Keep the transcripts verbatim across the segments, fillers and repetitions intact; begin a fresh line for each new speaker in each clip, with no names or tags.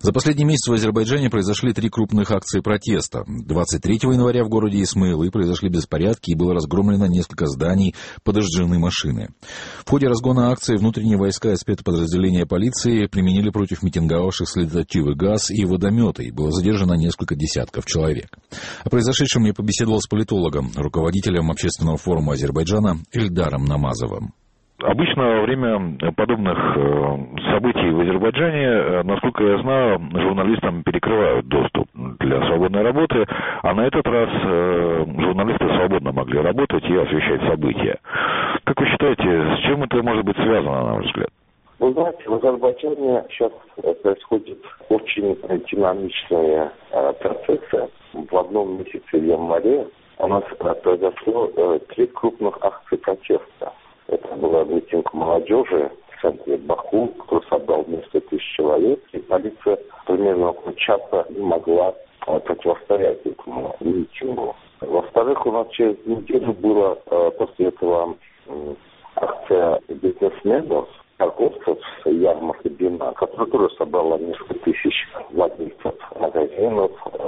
За последний месяц в Азербайджане произошли три крупных акции протеста. двадцать третьего января в городе Исмаилы произошли беспорядки и было разгромлено несколько зданий, подожжены машины. В ходе разгона акции внутренние войска и спецподразделения полиции применили против митинговавших слезоточивый газ и водометы, и было задержано несколько десятков человек. О произошедшем я побеседовал с политологом, руководителем общественного форума Азербайджана Эльдаром Намазовым.
Обычно во время подобных событий в Азербайджане, насколько я знаю, журналистам перекрывают доступ для свободной работы, а на этот раз журналисты свободно могли работать и освещать события. Как вы считаете, с чем это может быть связано, на ваш взгляд?
Вы знаете, в Азербайджане сейчас происходят очень динамичные процессы. В одном месяце в январе у нас произошло три крупных акции протеста. Это был митинг молодежи в центре Баку, который собрал несколько тысяч человек, и полиция примерно около часа не могла противостоять этому митингу. Во-вторых, у нас через неделю была после этого акция бизнесменов, торговцев с ярмарки Бина, которая тоже собрала несколько тысяч владельцев магазинов,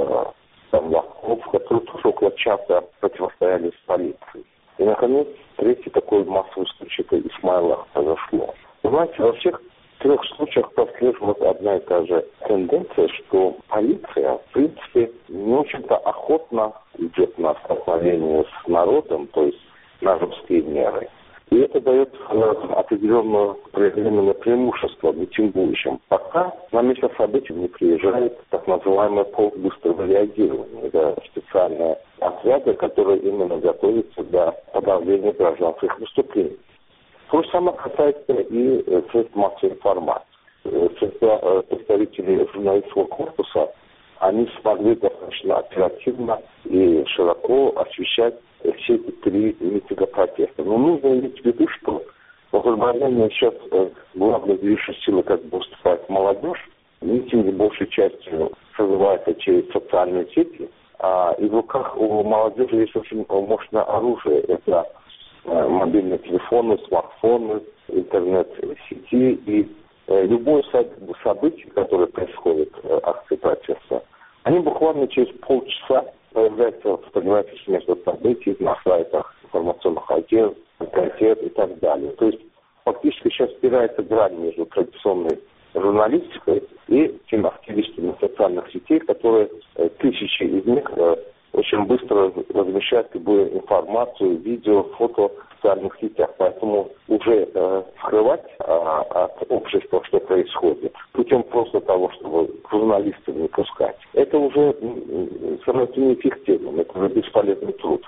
лавков, которые тоже около часа противостояли с полицией. И, наконец, третий такой массовый случай – это Исмаилах произошло. Вы знаете, во всех трех случаях прослеживается одна и та же тенденция, что полиция, в принципе, не очень-то охотно идет на столкновение с народом, то есть на жесткие меры. И это дает э, определенное временное преимущество митингующим. Пока на место событий не приезжает так называемый полк быстрого реагирования. Это специальные отряды, которые именно готовятся для подавления гражданских выступлений. То же самое касается и э, средств массовой информации. Э, э, представители журналистского корпуса, они смогли достаточно оперативно и широко освещать все эти три митинга протеста. Но нужно иметь в виду, что в Азербайджане сейчас э, главной движущей силой как бы выступает молодежь. Митинги большей частью созываются через социальные сети, а и в руках у молодежи есть очень мощное оружие. Это э, мобильные телефоны, смартфоны, интернет-сети и э, любое событие, которое происходит, э, акции протеста, они буквально через полчаса появляются фотографии места событий на сайтах информационных агентств, газет и так далее. То есть фактически сейчас стирается грань между традиционной журналистикой и теми активистами социальных сетей, которые тысячи из них очень быстро размещают любую информацию, видео, фото в социальных сетях. Поэтому уже э, скрывать э, от общества, что происходит, путем просто того, чтобы журналистов не пускать, это уже э, становится неэффективным, это уже бесполезный труд.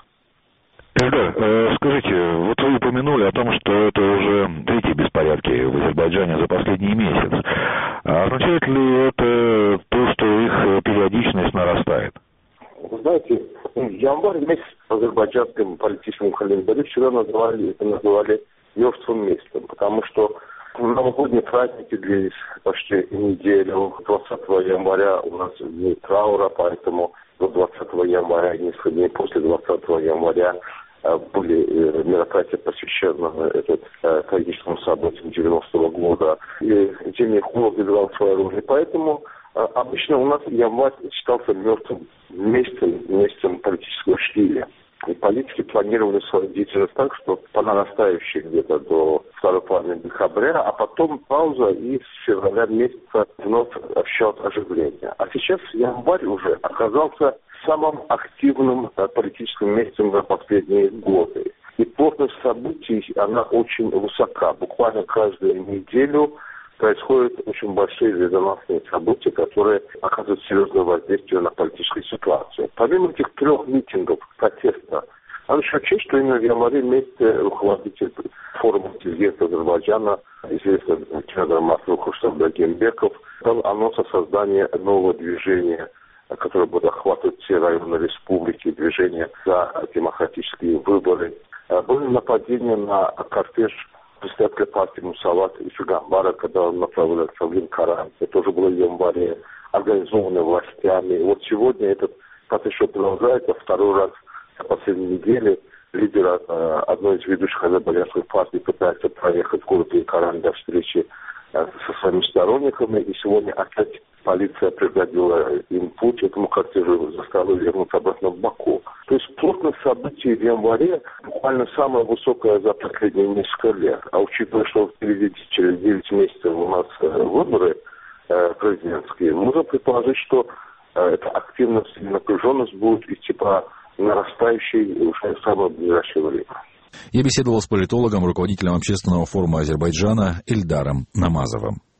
Эльдар, э, скажите, вот вы упомянули о том, что это уже третьи беспорядки в Азербайджане за последний месяц. А означает ли это то, что их периодичность нарастает?
Вы знаете, январь месяц в азербайджанском политическом календаре вчера называли, это называли мертвым месяцем, потому что новогодние праздники длились почти неделю. двадцатого января у нас дни траура, поэтому до двадцатого января, несколько дней после двадцатого января были мероприятия, посвященные этот, э, трагическому событию девяностого года. И зимний холод играл свою роль. И поэтому э, обычно у нас январь считался мертвым месяцем, месяцем политического штиля. И политики планировали свою деятельность так, что по нарастающей где-то до второй половины декабря, а потом пауза, и с февраля месяца вновь ощущалось оживление. А сейчас январь уже оказался самым активным э, политическим месяцем за последние годы. И плотность событий, она очень высока. Буквально каждую неделю происходят очень большие резонансные события, которые оказывают серьезное воздействие на политическую ситуацию. Помимо этих трех митингов протеста, надо еще отчесть, что именно в январе месяце руководитель форума интеллигенции Азербайджана, известный Чагар Масрухушев Дагимбеков, дал анонс о создании нового движения, которое будет охватывать все районы республики, движение за демократические выборы. Были нападения на кортеж представителя партии Мусават и Чугамбара, когда он направил Савлин Каран. Это тоже было в январе, организованное властями. И вот сегодня этот процесс еще продолжается. Второй раз за последние недели лидер э, одной из ведущих азербайджанских партий пытается проехать в город Каран для встречи э, со своими сторонниками. И сегодня опять полиция преградила им путь этому кортежу, заставила вернуться обратно в Баку. То есть плотность событий в январе буквально самая высокая за последние несколько лет. А учитывая, что впереди через девять месяцев у нас выборы президентские, можно предположить, что эта активность и напряженность будет идти по нарастающей уже в самое ближайшее время.
Я беседовал с политологом, руководителем общественного форума Азербайджана Эльдаром Намазовым.